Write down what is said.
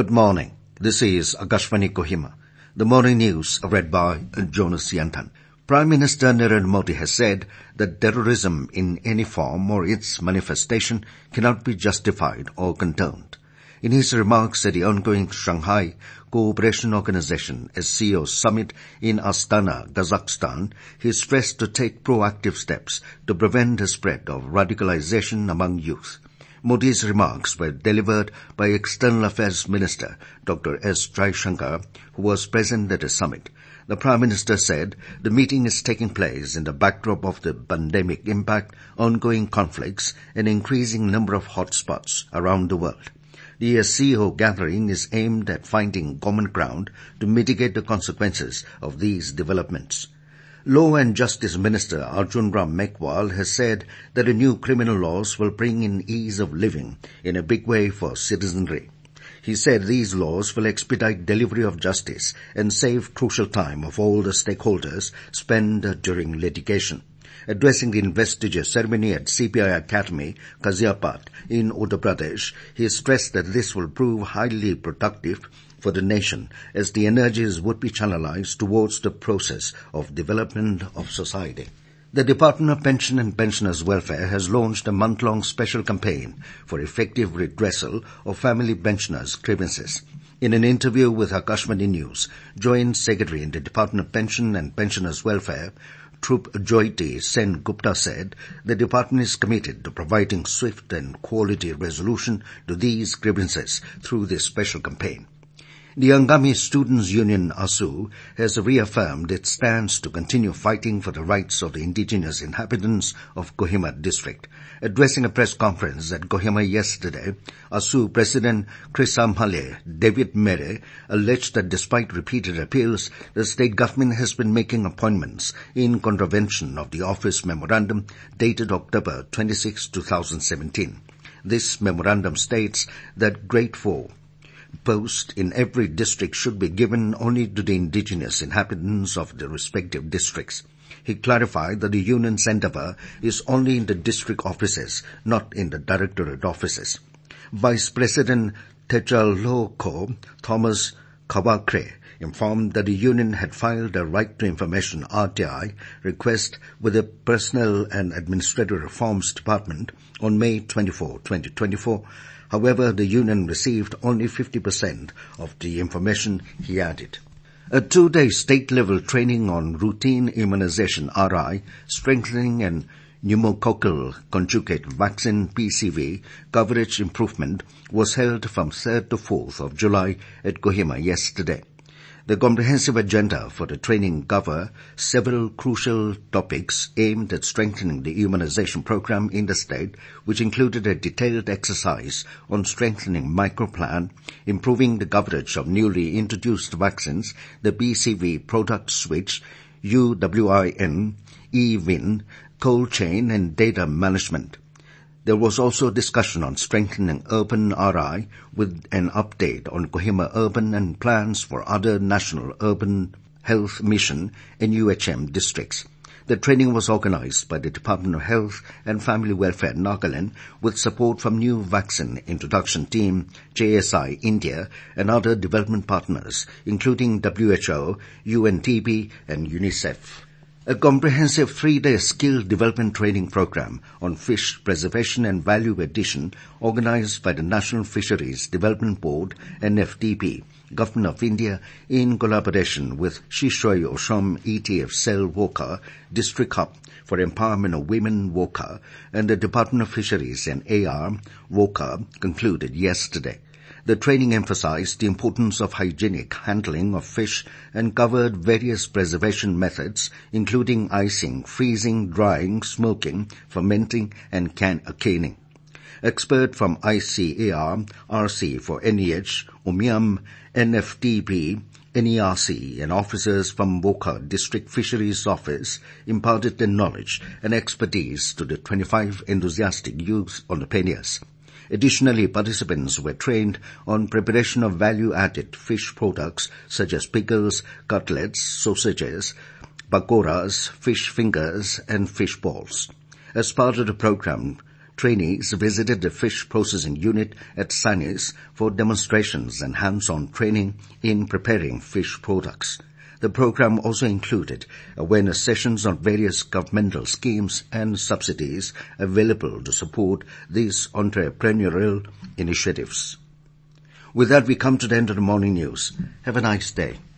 Good morning. This is Akashvani Kohima. The morning news read by Jonas Yantan. Prime Minister Narendra Modi has said that terrorism in any form or its manifestation cannot be justified or condoned. In his remarks at the ongoing Shanghai Cooperation Organization SCO summit in Astana, Kazakhstan, he stressed to take proactive steps to prevent the spread of radicalization among youth. Modi's remarks were delivered by External Affairs Minister Dr. S. Jaishankar, who was present at the summit. The Prime Minister said the meeting is taking place in the backdrop of the pandemic impact, ongoing conflicts, and increasing number of hotspots around the world. The SCO gathering is aimed at finding common ground to mitigate the consequences of these developments. Law and Justice Minister Arjun Ram Meghwal has said that the new criminal laws will bring in ease of living in a big way for citizenry. He said these laws will expedite delivery of justice and save crucial time of all the stakeholders spent during litigation. Addressing the investiture ceremony at CPI Academy, Ghaziabad in Uttar Pradesh, he stressed that this will prove highly productive for the nation as the energies would be channelized towards the process of development of society. The Department of Pension and Pensioners' Welfare has launched a month-long special campaign for effective redressal of family pensioners' grievances. In an interview with Akashvani News, Joint Secretary in the Department of Pension and Pensioners' Welfare, Dhruv Jyoti Sen Gupta said the department is committed to providing swift and quality resolution to these grievances through this special campaign. The Angami Students' Union ASU has reaffirmed its stance to continue fighting for the rights of the indigenous inhabitants of Kohima district. Addressing a press conference at Kohima yesterday, ASU President Krisamhale David Mere alleged that despite repeated appeals, the state government has been making appointments in contravention of the office memorandum dated October 26, 2017. This memorandum states that Grade 4 post in every district should be given only to the indigenous inhabitants of the respective districts. He clarified that the union's endeavour is only in the district offices, not in the directorate offices. Vice President Techaloko Thomas Kawakre informed that the union had filed a Right to Information RTI request with the Personnel and Administrative Reforms Department on May 24, 2024. However, the union received only 50% of the information, he added. A 2-day state-level training on routine immunization RI, strengthening and pneumococcal conjugate vaccine PCV coverage improvement was held from 3rd to 4th of July at Kohima yesterday. The comprehensive agenda for the training covered several crucial topics aimed at strengthening the immunization program in the state, which included a detailed exercise on strengthening microplan, improving the coverage of newly introduced vaccines, the BCV product switch, UWIN, eWIN, cold chain and data management. There was also discussion on strengthening urban RI with an update on Kohima Urban and plans for other National Urban Health Mission NUHM districts. The training was organized by the Department of Health and Family Welfare Nagaland with support from New Vaccine Introduction Team, JSI India and other development partners including WHO, UNDP and UNICEF. A comprehensive 3-day skill development training program on fish preservation and value addition organized by the National Fisheries Development Board, NFDP, Government of India, in collaboration with Shishoy Oshom ETF Cell Woka, District Hub for Empowerment of Women Woka, and the Department of Fisheries and AR Woka concluded yesterday. The training emphasized the importance of hygienic handling of fish and covered various preservation methods, including icing, freezing, drying, smoking, fermenting, and canning. Expert from ICAR, RC for NEH, UMIAM, NFDP, NERC, and officers from Woka District Fisheries Office imparted their knowledge and expertise to the 25 enthusiastic youths on the panniers. Additionally, participants were trained on preparation of value-added fish products such as pickles, cutlets, sausages, pakoras, fish fingers, and fish balls. As part of the program, trainees visited the fish processing unit at Sainis for demonstrations and hands-on training in preparing fish products. The program also included awareness sessions on various governmental schemes and subsidies available to support these entrepreneurial initiatives. With that, we come to the end of the morning news. Have a nice day.